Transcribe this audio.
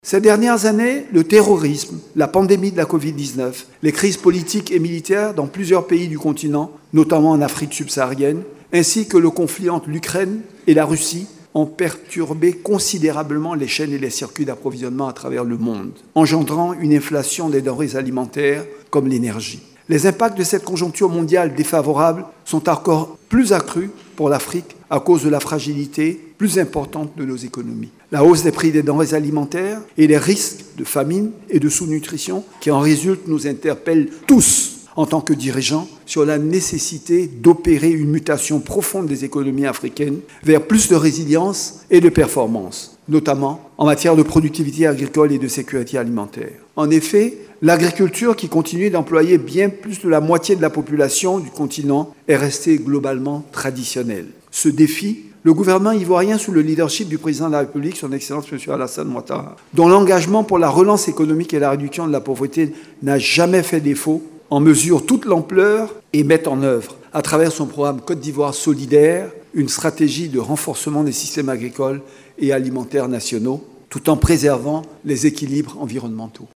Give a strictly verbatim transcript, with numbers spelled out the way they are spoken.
Ces dernières années, le terrorisme, la pandémie de la covid dix-neuf, les crises politiques et militaires dans plusieurs pays du continent, notamment en Afrique subsaharienne, ainsi que le conflit entre l'Ukraine et la Russie, ont perturbé considérablement les chaînes et les circuits d'approvisionnement à travers le monde, engendrant une inflation des denrées alimentaires comme l'énergie. Les impacts de cette conjoncture mondiale défavorable sont encore plus accrus pour l'Afrique à cause de la fragilité plus importante de nos économies. La hausse des prix des denrées alimentaires et les risques de famine et de sous-nutrition qui en résultent nous interpellent tous en tant que dirigeants sur la nécessité d'opérer une mutation profonde des économies africaines vers plus de résilience et de performance, notamment en matière de productivité agricole et de sécurité alimentaire. En effet, l'agriculture, qui continue d'employer bien plus de la moitié de la population du continent, est restée globalement traditionnelle. Ce défi, le gouvernement ivoirien, sous le leadership du président de la République, son Excellence M. Alassane Ouattara, dont l'engagement pour la relance économique et la réduction de la pauvreté n'a jamais fait défaut, en mesure toute l'ampleur et met en œuvre, à travers son programme Côte d'Ivoire solidaire, une stratégie de renforcement des systèmes agricoles et alimentaires nationaux, tout en préservant les équilibres environnementaux.